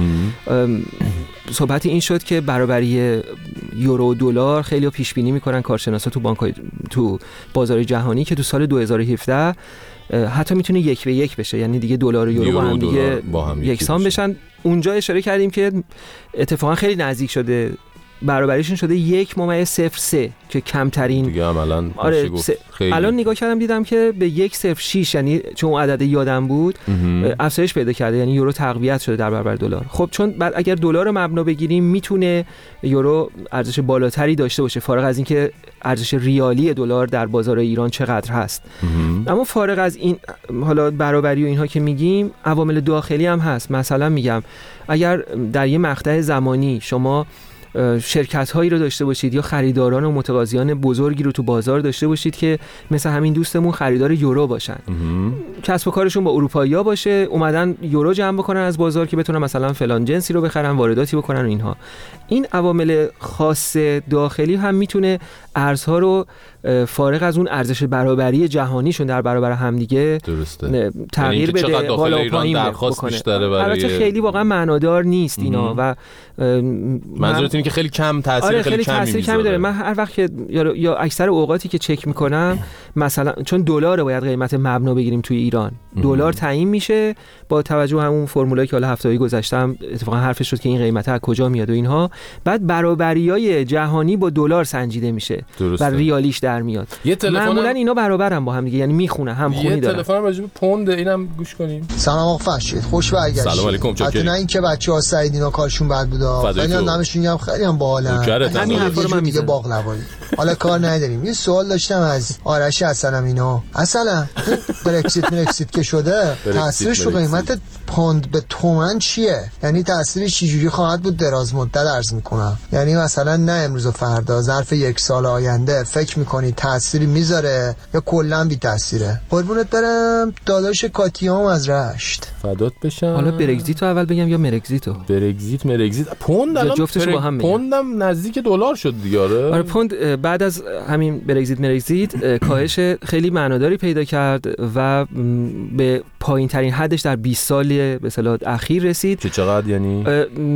صحبت این شد که برابری یورو و دلار خیلی پیش بینی می‌کنن کارشناسا تو بانک‌های تو بازار جهانی که تو سال دو هزار و هفده حتی میتونه یک به یک بشه، یعنی دیگه دلار و یورو با هم دیگه یکسان بشن. اونجا اشاره کردیم که اتفاقا خیلی نزدیک شده، برابریشون شده یک ممیز صفر سه که کمترین دیگه عملاً. آره الان نگاه کردم دیدم که به یک صفر شش، یعنی چون اون عدد یادم بود افزایش پیدا کرده، یعنی یورو تقویت شده در برابر دلار. خب چون بعد اگر دلار رو مبنا بگیریم میتونه یورو ارزش بالاتری داشته باشه، فارغ از اینکه ارزش ریالی دلار در بازار ایران چقدر هست. اما فارغ از این حالا برابری و اینها که میگیم، عوامل داخلی هم هست. مثلا میگم اگر در یه مقطع زمانی شما شرکت هایی رو داشته باشید یا خریداران و متقاضیان بزرگی رو تو بازار داشته باشید که مثل همین دوستمون خریدار یورو باشن، کسب و کارشون با اروپایی‌ها باشه، اومدن یورو جمع بکنن از بازار که بتونن مثلا فلان جنسی رو بخرن، وارداتی بکنن و اینها. این عوامل خاص داخلی هم میتونه ارزها رو فارغ از اون ارزش برابری جهانیشون در برابر همدیگه تغییر بده، بالا و پایین بکنه. البته خیلی واقعا معنادار نیست اینا و منظورت اینه که خیلی کم تاثیر آره خیلی, خیلی کمی تاثیر کمی داره. من هر وقت که یا, یا اکثر اوقاتی که چک میکنم مثلا چون دلار باید قیمت مبنا بگیریم توی ایران، دلار تعیین میشه با توجه همون فرمولایی که حالا هفته‌ای گذشتم اتفاقا حرفش شد که این قیمت از کجا میاد و اینها، بعد برابریای جهانی با دلار سنجیده میشه و ریالیش در میاد. معمولا اینا برابرن با هم دیگه، یعنی میخونه هم خونی داره. یه تلفن راجع به پوند اینم گوش کنیم. سلام آقا فرشید، خوش برگشتید. سلام علیکم. حتی نه اینکه بچه‌ها سعید اینا کارشون بد بودا، ولی نامشون هم خیلی هم باحالن. همین حرفا رو من دیگه باقلوایی. حالا کار نداریم. یه سوال داشتم از آرش اصلا اینا اصلا برکسیت مرکسیت که شده تاثیرش رو قیمت پوند به تومن چیه؟ یعنی تاثیرش چجوری خواهد بود دراز مدت عرض میکنم؟ یعنی مثلا نه امروز و فردا، ظرف یک سال آینده فکر میکنی تأثیری میذاره یا کلا بی تأثیره؟ قربونت برم داداش کاتیام از رشت. فدات بشم. حالا برگزیتو اول بگم یا مرگزیتو؟ برگزیت مرگزیت پوند الان جفتش با هم میگم. پوندم نزدیک دلار شد دیگه. آره آره پوند بعد از همین برگزیت مرگزیت کاهش خیلی معناداری پیدا کرد و به پایین ترین حدش در بیست سال به اصطلاح اخیر رسید. چه چقدر یعنی؟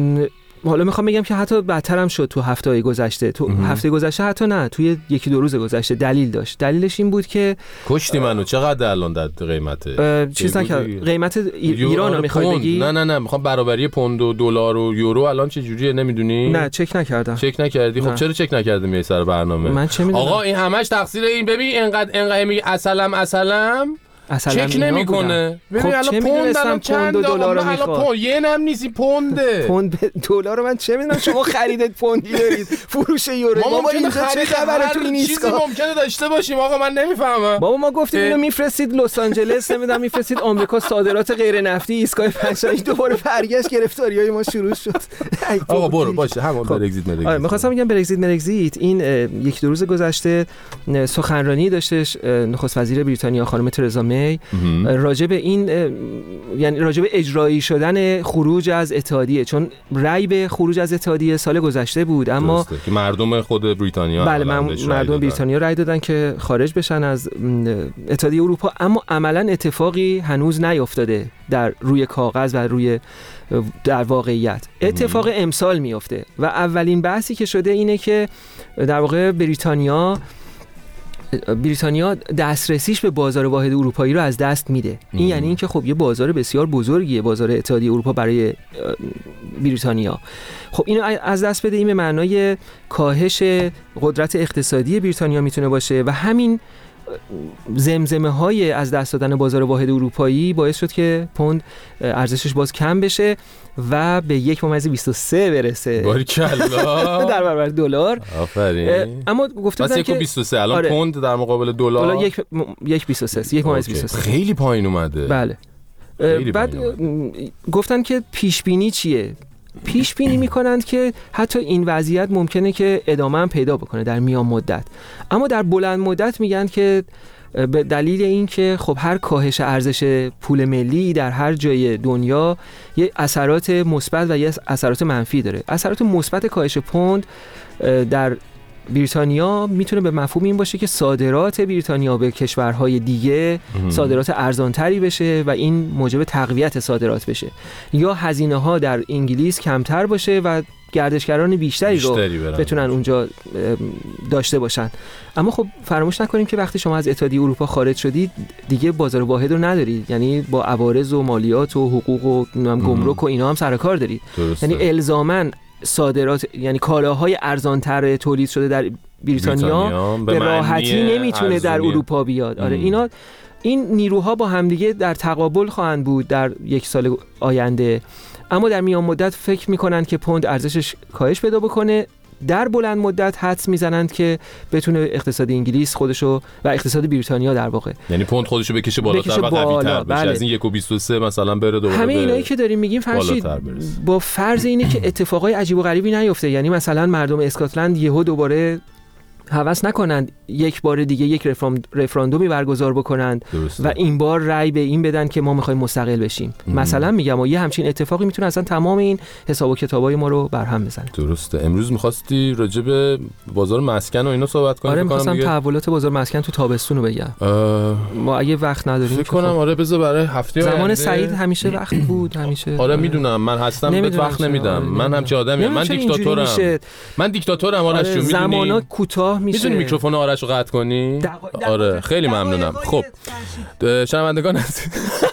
حالا میخوام بگم که حتی بدتر هم شد تو هفته‌های گذشته. تو هفته گذشته حتی نه، توی یکی دو روز گذشته دلیل داشت. دلایلش این بود که کشتی منو. چقدر الان در قیمته؟ چیز نکرد. قیمت ایران رو میخوای بگی؟ نه نه نه میخوام برابری پوند و دلار و یورو الان چه جوریه نمیدونی؟ نه چک نکردم. چک نکردی؟ خب چرا چک نکردی میای سر برنامه؟ من چه میدونم؟ آقا این همش تقصیر این. ببین اینقدر اینقدر میگی اصلم اصلم چک نمیکنه. ببین الان پوند الان چند دلار میخواد؟ پوند ین هم نیستی پونده. پوند دلار رو من چه میدونم. شما خریدت پوندی دارید، فروش یورو. ما اینجا چه خبره تو این ایستگاه؟ چیزی ممکنه داشته باشیم آقا من نمیفهمم. بابا ما گفتیم اینو میفرستید لس آنجلس، نمیدونم میفرستید آمریکا، صادرات غیر نفتی ایستگاه پنجشنبه دوباره برگشت، گرفتاریای ما شروع شد. آقا برو باشه همون برگزیت مرگزیت. آره می‌خواستم بگم برگزیت مرگزیت این یک دو روز گذشته سخنرانی داشتش نخست وزیر بریتانیا خانم ترزا می راجع به این، یعنی راجع به اجرایی شدن خروج از اتحادیه، چون رأی به خروج از اتحادیه سال گذشته بود اما که مردم خود بریتانیا بله مردم بریتانیا رأی دادن که خارج بشن از اتحادیه اروپا، اما عملاً اتفاقی هنوز نیفتاده در روی کاغذ و روی در واقعیت. اتفاق امسال میفته و اولین بحثی که شده اینه که در واقع بریتانیا بریتانیا دسترسیش به بازار واحد اروپایی رو از دست میده. این ام. یعنی اینکه خب یه بازار بسیار بزرگیه بازار اتحادیه اروپا برای بریتانیا. خب اینو از دست بده این به معنای کاهش قدرت اقتصادی بریتانیا میتونه باشه و همین زمزمه های از دست دادن بازار واحد اروپایی باعث شد که پوند ارزشش باز کم بشه و به یک ممیز بیست و سه برسه. باریکلا. در برابر دلار. آفرین. اما گفته بودن که بیست و سه الان آره. پوند در مقابل دلار حالا یک یک بیست و سه یک ممیز بیست و سه خیلی پایین اومده. بله. بعد گفتن که پیش بینی چیه؟ پیش بینی میکنند که حتی این وضعیت ممکنه که ادامه هم پیدا بکنه در میان مدت، اما در بلند مدت میگن که به دلیل اینکه خب هر کاهش ارزش پول ملی در هر جای دنیا یه اثرات مثبت و یه اثرات منفی داره. اثرات مثبت کاهش پوند در بریتانیا میتونه به مفهوم این باشه که صادرات بریتانیا به کشورهای دیگه صادرات ارزانتری بشه و این موجب تقویت صادرات بشه، یا هزینه ها در انگلیس کمتر باشه و گردشگران بیشتری, بیشتری رو بتونن اونجا داشته باشن. اما خب فراموش نکنیم که وقتی شما از اتحادیه اروپا خارج شدید دیگه بازار واحد رو ندارید، یعنی با عوارض و مالیات و حقوق و گمرک و اینا هم سر کار دارید. درسته. یعنی الزاماً صادرات یعنی کالاهای ارزانتر تولید شده در بریتانیا, بریتانیا به راحتی نمیتونه ارزونیه. در اروپا بیاد. آره اینا این نیروها با همدیگه در تقابل خواهند بود در یک سال آینده، اما در میان مدت فکر میکنن که پوند ارزشش کاهش پیدا بکنه. در بلند مدت حدس میزنند که بتونه اقتصاد انگلیس خودشو و اقتصاد بریتانیا در واقع یعنی پوند خودشو بکشه بالاتر و قوی‌تر بشه، از این یک و بیست و سه مثلا بره دوباره. همه اینایی که داریم میگیم فرشید با فرض اینه که اتفاقای عجیب و غریبی نیفته، یعنی مثلا مردم اسکاتلند یهو دوباره هوس نکنند یک بار دیگه یک رفراندومی برگزار بکنند درسته. و این بار رأی به این بدن که ما میخوایم مستقل بشیم. ام. مثلا میگم و یه همچین اتفاقی میتونه اصلا تمام این حساب و کتابای ما رو برهم بزنه. درسته. امروز می‌خواستی راجع به بازار مسکن و اینا صحبت کنیم. آره می‌خواستم تحولات بازار مسکن تو تابستون رو بگم. ما اگه وقت نداریم فکر کنم آره بذار برای هفته زمان آینده. سعید همیشه وقت بود همیشه. آره میدونم من هستم بهت وقت نمیدم. من همچین آدمی من دیکتاتورم. من دیکتاتورم آرش جون میدونی. زمانا کوتاه میشه. میتونی میکروفون آرش رو قطع کنی؟ آره خیلی ممنونم. خب شنوندگان هستید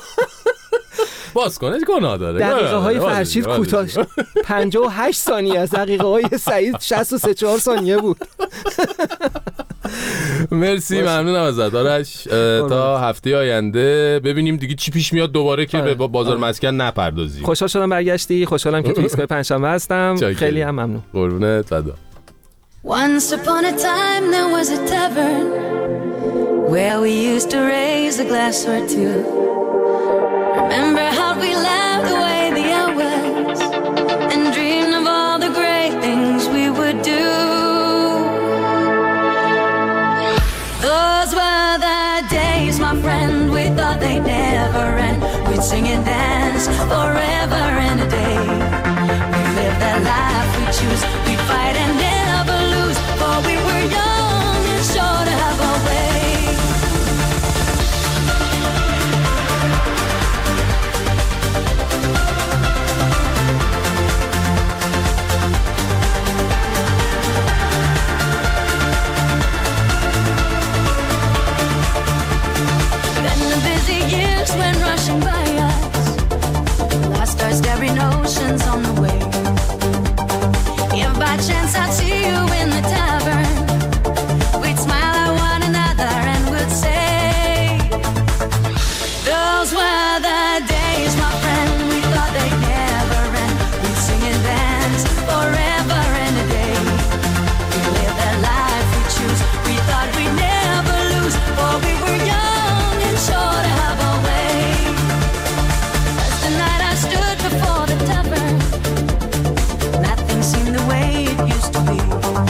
باز کنه گناه داره. دقیقه های فرشید کوتاه پنجاه و هشت ثانیه از دقیقه های سعید شصت و سه چهار ثانیه بود. مرسی ممنونم ازت آرش. تا هفته آینده ببینیم دیگه چی پیش میاد دوباره که به بازار مسکن نپردازی. خوشحال شدم برگشتی، خوشحالم که تو ایستگاه پنجشنبه هستم. خیلی هم ممنون. قربونت فدا. Once upon a time there was a tavern where we used to raise a glass or two. Remember how we laughed away the hours and dreamed of all the great things we would do. Those were the days, my friend, we thought they'd never end. We'd sing and dance forever and a day. We'd live that life we choose, we'd fight and never lose, for we were young and sure to have our way. Went rushing by us, lost our starry notions on the way. If by chance I'd see you in the tavern, we'd smile at one another and would say, those were the days, my friend, we thought they'd never end. We'd sing and dance forever and a day. We'd live that life we choose, we thought we'd never lose, for we were young and sure to have our way. Stood before the tavern, nothing seemed the way it used to be.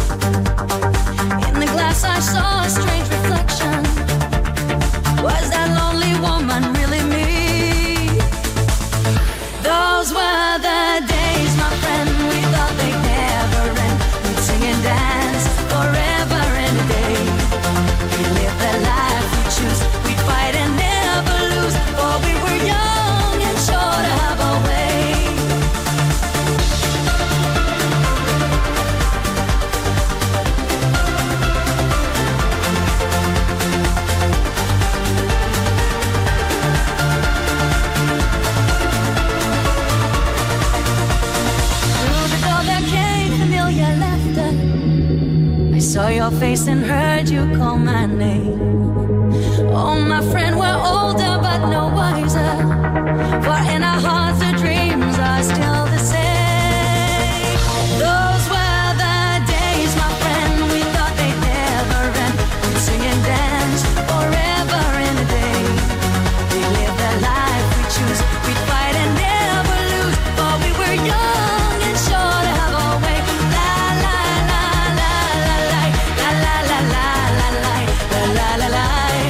In the glass I saw a strange reflection. Was that lonely woman really me? Those were the days, my friend, we thought they'd never end. We'd sing and dance forever and a day. We'd live the life we choose, we'd fight and never lose, for we were young and sure to have our way. Through the door there came familiar laughter. I saw your face and heard you call my name. Oh, my friend, we're older but no wiser, for in our hearts the dreams are still the same. Those were the days, my friend, we thought they'd never end. We'd sing and dance forever and a day. We live the life we choose, we'd fight and never lose, for we were young and sure to have our way. La la la la la la la la la la la la la la la.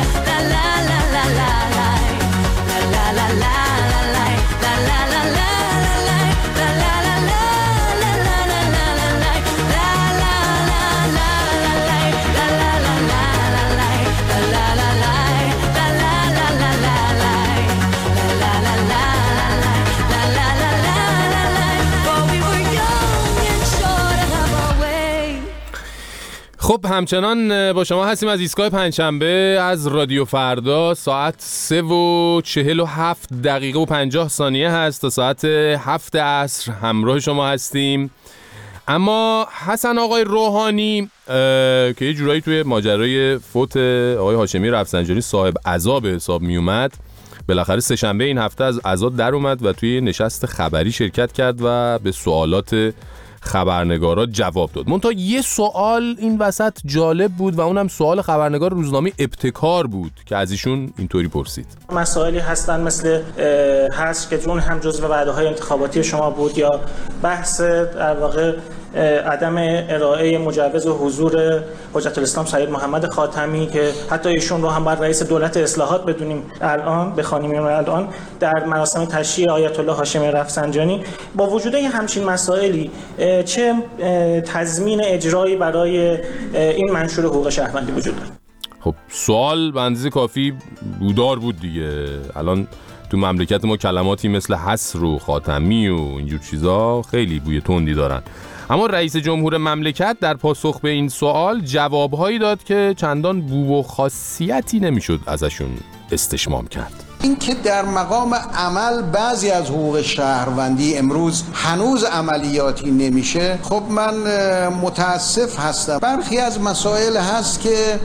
خب همچنان با شما هستیم از ایستگاه پنجشنبه از رادیو فردا. ساعت سه و چهل و هفت دقیقه و پنجاه ثانیه هست تا ساعت هفت عصر همراه شما هستیم. اما حسن آقای روحانی که یه جورایی توی ماجرای فوت آقای هاشمی رفسنجانی صاحب عزا به حساب می اومد، بالاخره سه شنبه این هفته از عزا در اومد و توی نشست خبری شرکت کرد و به سوالات خبرنگارا جواب داد. منتها یه سوال این وسط جالب بود و اونم سوال خبرنگار روزنامه ابتکار بود که از ایشون اینطوری پرسید: مسائلی هستن مثل هست که جون هم جزو وعده‌های انتخاباتی شما بود یا بحث در واقع عدم ارائه مجوز حضور حجت الاسلام سید محمد خاتمی که حتی ایشون رو هم بر رئیس دولت اصلاحات بدونیم الان بخوانیم الان در مراسم تشییع آیت الله هاشمی رفسنجانی. با وجود همچین مسائلی چه تضمین اجرایی برای این منشور حقوق شهروندی وجود داره؟ خب سوال به اندازه کافی بودار بود دیگه. الان تو مملکت ما کلماتی مثل حصر و خاتمی و اینجور چیزا خیلی بوی تندی دارن. اما رئیس جمهور مملکت در پاسخ به این سوال جوابهایی داد که چندان بو و خاصیتی نمیشد ازشون استشمام کرد. این که در مقام عمل بعضی از حقوق شهروندی امروز هنوز عملیاتی نمیشه، خب من متاسف هستم. برخی از مسائل هست که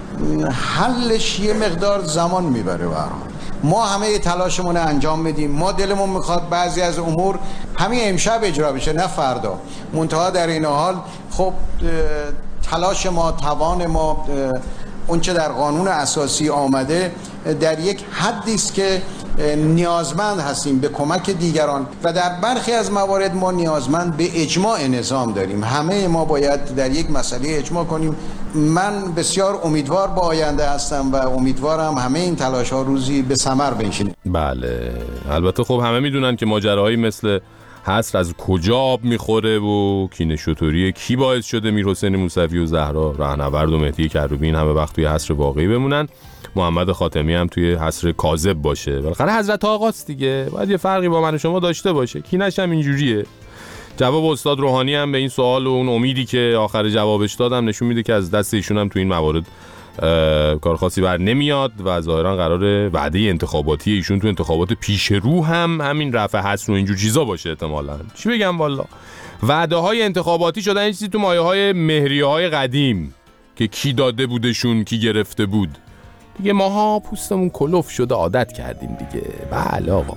حلش یه مقدار زمان میبره برام. ما همه تلاشمون انجام میدیم، ما دلمون میخواد بعضی از امور همین امشب اجرا بشه نه فردا. منتها در این حال خب تلاش ما، توان ما، اون چه در قانون اساسی آمده در یک حدی است که نیازمند هستیم به کمک دیگران و در برخی از موارد ما نیازمند به اجماع نظام داریم. همه ما باید در یک مسئله اجماع کنیم. من بسیار امیدوار به آینده هستم و امیدوارم همه این تلاش ها روزی به ثمر بنشینه. بله البته خب همه میدونن که ماجراهایی مثل حصر از کجا آب میخوره و کینه شطوری کی باعث شده میرحسین موسوی و زهرا راهنورد و مهدی کروبی این همه وقت توی حصر واقعی بمونن، محمد خاتمی هم توی حصر کاذب باشه. بالاخره حضرت آقاست دیگه، باید یه فرقی با من و شما داشته باشه. کینش هم اینجوریه. جواب استاد روحانی هم به این سوال و اون امیدی که آخر جوابش دادم نشون میده که از دست ایشون هم توی این موارد کار خاصی بر نمیاد و ظاهرا قراره وعده انتخاباتی ایشون تو انتخابات پیش رو هم همین رفع حصر و اینجور چیزا باشه احتمالاً. چی بگم والا، وعده های انتخاباتی شدن این چیزی تو مایه های مهریه های قدیم که کی داده بودشون کی گرفته بود دیگه. ماها پوستمون کلوف شده عادت کردیم دیگه. بله آقا.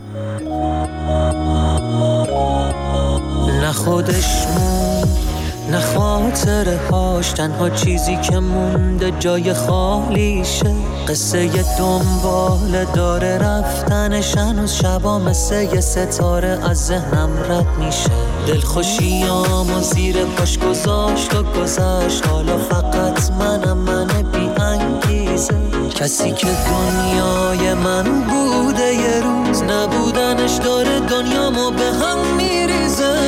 نه خودش موند نه خاطره هاش، تنها چیزی که مونده جای خالیشه. قصه دنبال داره رفتنش، هنوز شبا مثل یه ستاره از ذهنم رد میشه. دلخوشیامو زیر پاش گذاشت و گذشت، حالا فقط منم من بی انگیزه. کسی که دنیای من بوده یه روز نبودنش داره دنیامو به هم میریزه.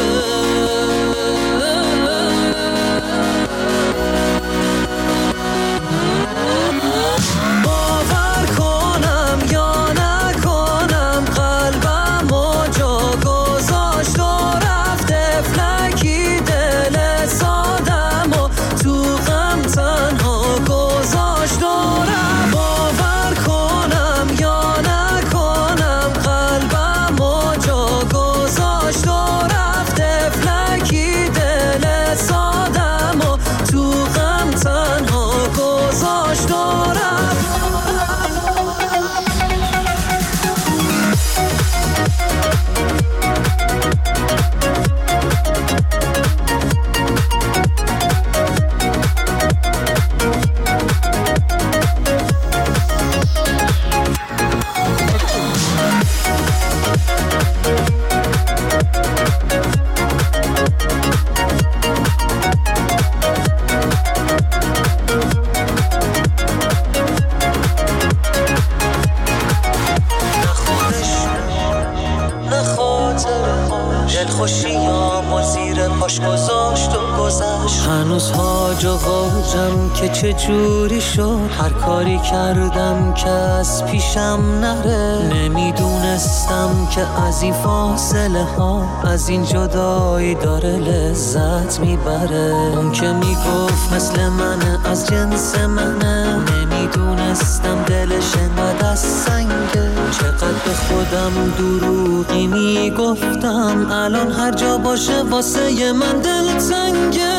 هنوز هاج و واجم که چه جوری شد، هر کاری کردم که از پیشم نره. نمیدونستم که از این فاصله ها از این جدایی داره لذت میبره. اون که میگفت مثل منه از جنس منه، نمیدونستم دلش انقدر از سنگه. چقدر به خودم دروغی میگفتم، الان هر جا باشه واسه من دل تنگه.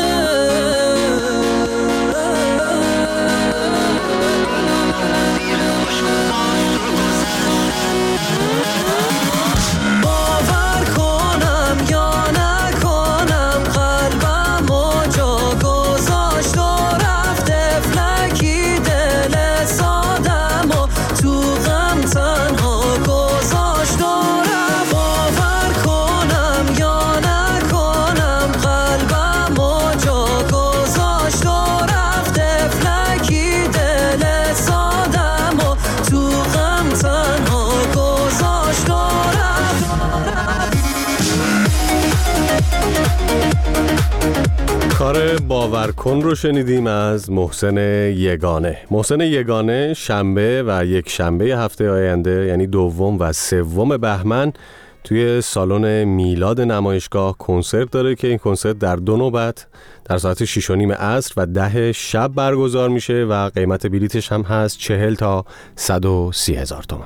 کار باور کن رو شنیدیم از محسن یگانه. محسن یگانه شنبه و یک شنبه هفته آینده یعنی دوم و سوم بهمن توی سالن میلاد نمایشگاه کنسرت داره که این کنسرت در دو نوبت در ساعت شش و نیم عصر و ده شب برگزار میشه و قیمت بلیتش هم هست چهل تا صد و سی هزار تومان.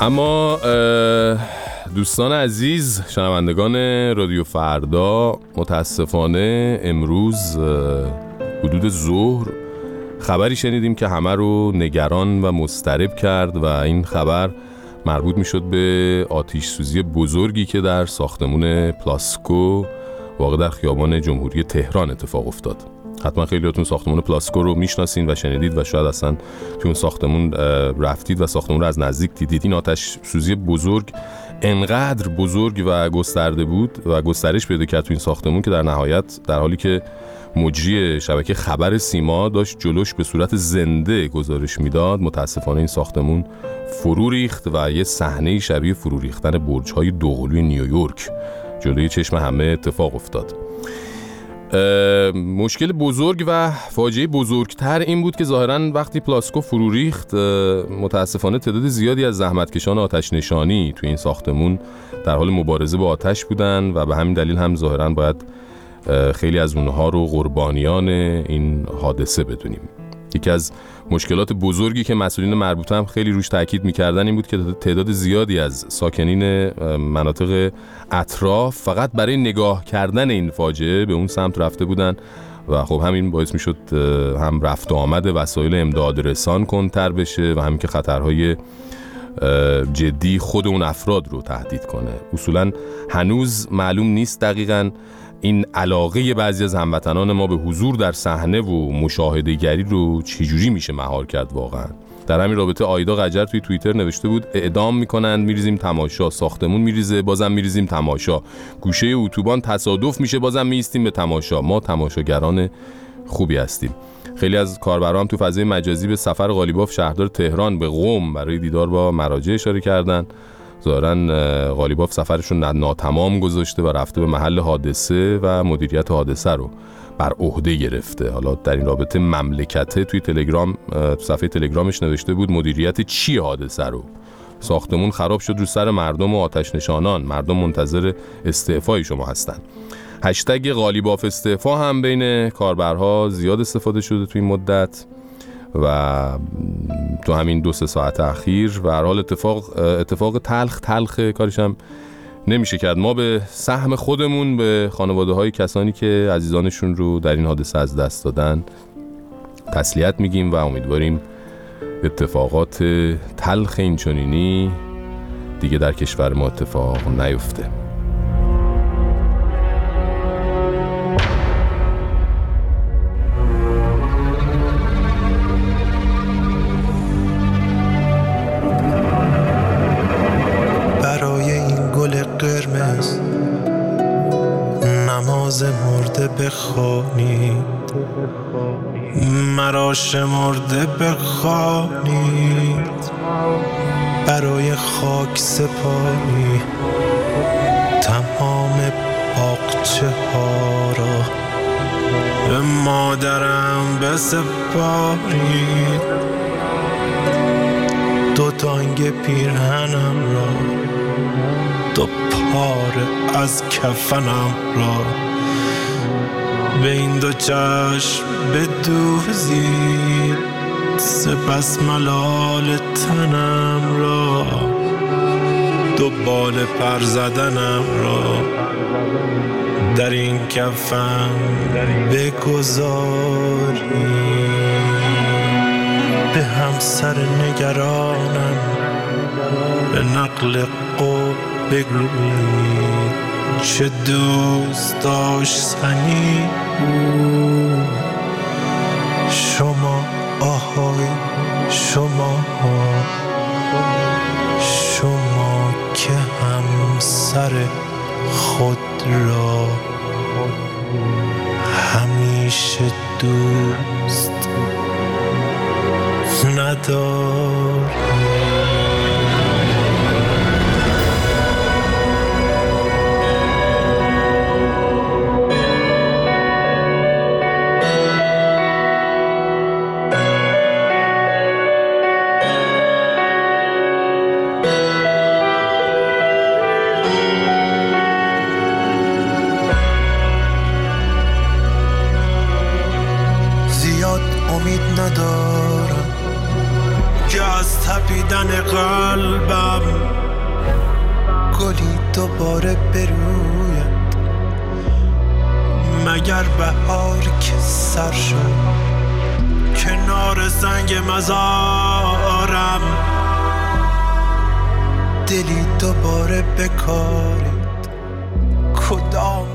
اما دوستان عزیز، شنوندگان رادیو فردا، متاسفانه امروز حدود ظهر خبری شنیدیم که همه رو نگران و مضطرب کرد و این خبر مربوط میشد به آتش سوزی بزرگی که در ساختمون پلاسکو واقع در خیابان جمهوری تهران اتفاق افتاد. حتما خیلیاتون ساختمون پلاسکو رو میشناسین و شنیدید و شاید اصلا توی اون ساختمون رفتید و ساختمون رو از نزدیک دیدید. این آتش سوزی بزرگ انقدر بزرگ و گسترده بود و گسترش پیدا کرد توی این ساختمون که در نهایت در حالی که مجری شبکه خبر سیما داشت جلوش به صورت زنده گزارش میداد، متاسفانه این ساختمون فرو ریخت و یه صحنه شبیه فرو ریختن برج‌های دوقلوی نیویورک جلوی چشم همه اتفاق افتاد. مشکل بزرگ و فاجعه بزرگتر این بود که ظاهراً وقتی پلاسکو فرو ریخت، متاسفانه تعداد زیادی از زحمتکشان آتش نشانی توی این ساختمون در حال مبارزه با آتش بودن و به همین دلیل هم ظاهراً باید خیلی از اونها رو قربانیان این حادثه بدونیم. یکی از مشکلات بزرگی که مسئولین مربوطه هم خیلی روش تاکید می‌کردن این بود که تعداد زیادی از ساکنین مناطق اطراف فقط برای نگاه کردن این فاجعه به اون سمت رفته بودن و خب همین باعث میشد هم رفت و آمد وسایل امداد رسان کندتر بشه و همین که خطرهای جدی خود اون افراد رو تهدید کنه. اصولاً هنوز معلوم نیست دقیقاً این علاقه بعضی از هموطنان ما به حضور در صحنه و مشاهده‌گری رو چجوری میشه مهار کرد واقعا. در همین رابطه آیدا قجر توی توییتر نوشته بود اعدام میکنند میریزیم تماشا، ساختمون میریزه بازم میریزیم تماشا، گوشه اتوبان تصادف میشه بازم میایستیم به تماشا، ما تماشاگران خوبی هستیم. خیلی از کاربران هم تو فضای مجازی به سفر قالیباف شهردار تهران به قم برای دیدار با مراجع اشاره کردن. ظاهراً قالیباف سفرش رو ناتمام گذاشته و رفته به محل حادثه و مدیریت حادثه رو بر عهده گرفته. حالا در این رابطه مملکته توی تلگرام، صفحه تلگرامش نوشته بود مدیریت چی حادثه رو؟ ساختمون خراب شد رو سر مردم و آتش نشانان، مردم منتظر استعفای شما هستن. هشتگ قالیباف استعفا هم بین کاربرها زیاد استفاده شده توی این مدت و تو همین دو سه ساعت اخیر و هر حال اتفاق اتفاق تلخ تلخ کارش هم نمیشه کرد. ما به سهم خودمون به خانواده های کسانی که عزیزانشون رو در این حادثه از دست دادن تسلیت میگیم و امیدواریم اتفاقات تلخ اینچنینی دیگه در کشور ما اتفاق نیفته. مرده بخوانید مرا شمرده بخوانید برای خاک سپاری تمام باغچه ها را به مادرم بسپارید دو تانگ پیرهنم را دو پاره از کفنم را به این دو چشم بدوزید سپس ملال تنم را دو بال پر زدنم را در این کفن بگذارید به همسر نگرانم به نقل قول بگویید چه دوست داشتنی بود شما آهای شما شما که همسر خود را همیشه دوست نداری. دیگه از تپیدن قلبم گلی دوباره بروید مگر بهار که سر شد کنار زنگ مزارم دلی دوباره بکارید کدام